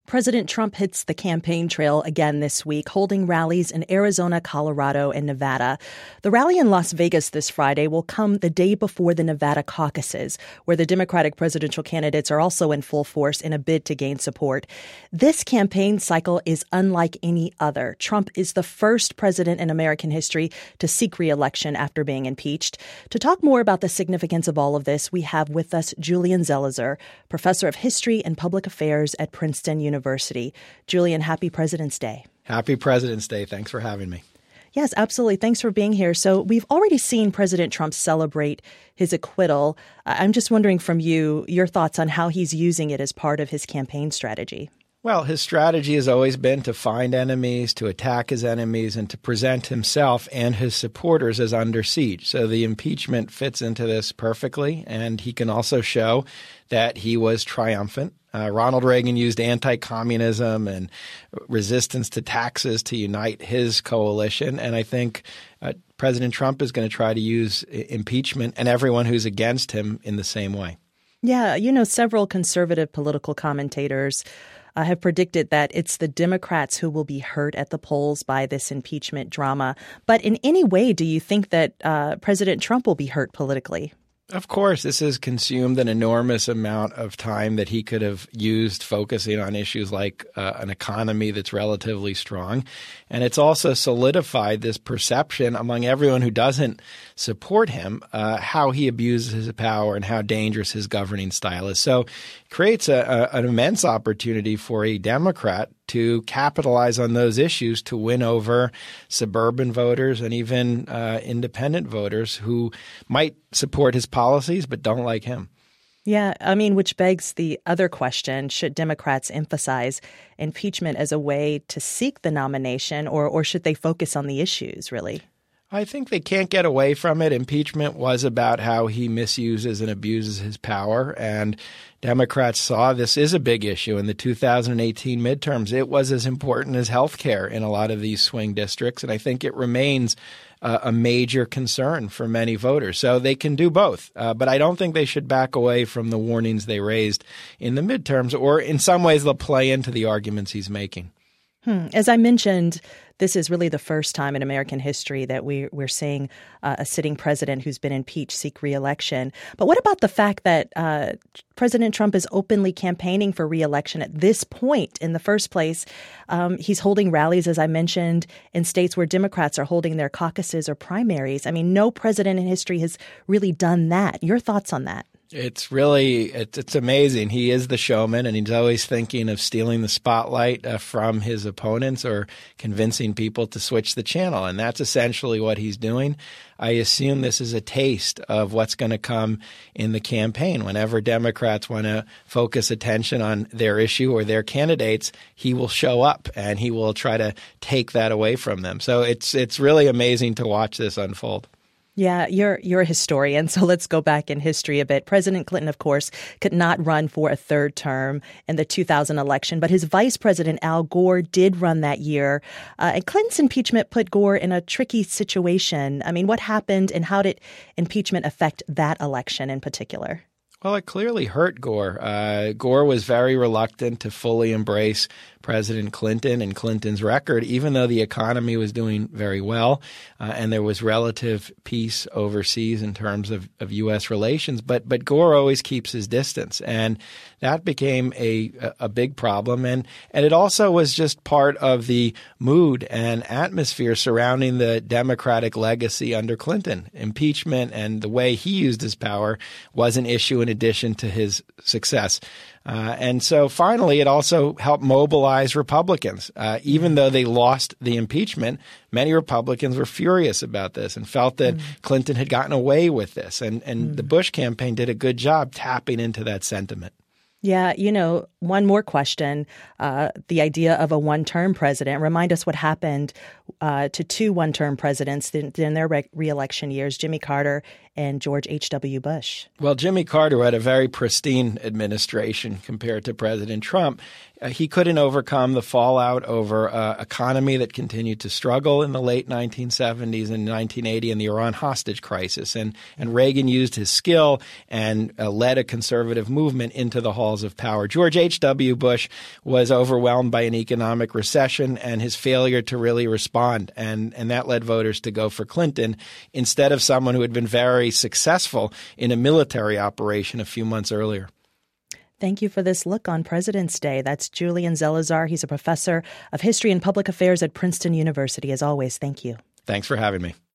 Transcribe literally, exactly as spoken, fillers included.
President Trump hits the campaign trail again this week, holding rallies in Arizona, Colorado, and Nevada. The rally in Las Vegas this Friday will come the day before the Nevada caucuses, where the Democratic presidential candidates are also in full force in a bid to gain support. This campaign cycle is unlike any other. Trump is the first president in American history to seek re-election after being impeached. To talk more about the significance of all of this, we have with us Julian Zelizer, professor of history and public affairs at Princeton University. University. Julian, happy President's Day. Happy President's Day. Thanks for having me. Yes, absolutely. Thanks for being here. So we've already seen President Trump celebrate his acquittal. I'm just wondering from you, your thoughts on how he's using it as part of his campaign strategy. Well, his strategy has always been to find enemies, to attack his enemies, and to present himself and his supporters as under siege. So the impeachment fits into this perfectly, and he can also show that he was triumphant. Uh, Ronald Reagan used anti-communism and resistance to taxes to unite his coalition, and I think uh, President Trump is going to try to use impeachment and everyone who's against him in the same way. Yeah, you know, several conservative political commentators Uh, have predicted that it's the Democrats who will be hurt at the polls by this impeachment drama. But in any way, do you think that uh, President Trump will be hurt politically? Of course, this has consumed an enormous amount of time that he could have used focusing on issues like uh, an economy that's relatively strong. And it's also solidified this perception among everyone who doesn't support him, uh, how he abuses his power and how dangerous his governing style is. So it creates a, a, an immense opportunity for a Democrat to capitalize on those issues to win over suburban voters and even uh, independent voters who might support his policies but don't like him. Yeah, I mean, which begs the other question, should Democrats emphasize impeachment as a way to seek the nomination, or, or should they focus on the issues, really? I think they can't get away from it. Impeachment was about how he misuses and abuses his power, and Democrats saw this is a big issue in the two thousand eighteen midterms. It was as important as health care in a lot of these swing districts, and I think it remains uh, a major concern for many voters. So they can do both, uh, but I don't think they should back away from the warnings they raised in the midterms, or in some ways they'll play into the arguments he's making. Hmm. As I mentioned, this is really the first time in American history that we, we're seeing uh, a sitting president who's been impeached seek re-election. But what about the fact that uh, President Trump is openly campaigning for re-election at this point in the first place? Um, he's holding rallies, as I mentioned, in states where Democrats are holding their caucuses or primaries. I mean, no president in history has really done that. Your thoughts on that? It's really it's, it's amazing. He is the showman, and he's always thinking of stealing the spotlight uh, from his opponents or convincing people to switch the channel. And that's essentially what he's doing. I assume this is a taste of what's going to come in the campaign. Whenever Democrats want to focus attention on their issue or their candidates, he will show up and he will try to take that away from them. So it's it's really amazing to watch this unfold. Yeah, you're you're a historian, so let's go back in history a bit. President Clinton, of course, could not run for a third term in the two thousand election, but his vice president, Al Gore, did run that year. Uh, and Clinton's impeachment put Gore in a tricky situation. I mean, what happened and how did impeachment affect that election in particular? Well, it clearly hurt Gore. Uh, Gore was very reluctant to fully embrace President Clinton and Clinton's record, even though the economy was doing very well uh, and there was relative peace overseas in terms of, of U S relations. But but Gore always keeps his distance, and that became a a big problem. And and it also was just part of the mood and atmosphere surrounding the Democratic legacy under Clinton. Impeachment and the way he used his power was an issue in addition to his success. Uh, and so finally, it also helped mobilize Republicans. Uh, even though they lost the impeachment, many Republicans were furious about this and felt that mm. Clinton had gotten away with this. And, and mm. the Bush campaign did a good job tapping into that sentiment. Yeah, you know, one more question, uh, the idea of a one-term president. Remind us what happened uh, to two one-term presidents in, in their re- re-election years, Jimmy Carter and George H W. Bush. Well, Jimmy Carter had a very pristine administration compared to President Trump. Uh, he couldn't overcome the fallout over an uh, economy that continued to struggle in the late nineteen seventies and nineteen eighty and the Iran hostage crisis. And, and Reagan used his skill and uh, led a conservative movement into the halls of power. George H W. Bush was overwhelmed by an economic recession and his failure to really respond. And, and that led voters to go for Clinton instead of someone who had been very successful in a military operation a few months earlier. Thank you for this look on President's Day. That's Julian Zelizer. He's a professor of history and public affairs at Princeton University. As always, thank you. Thanks for having me.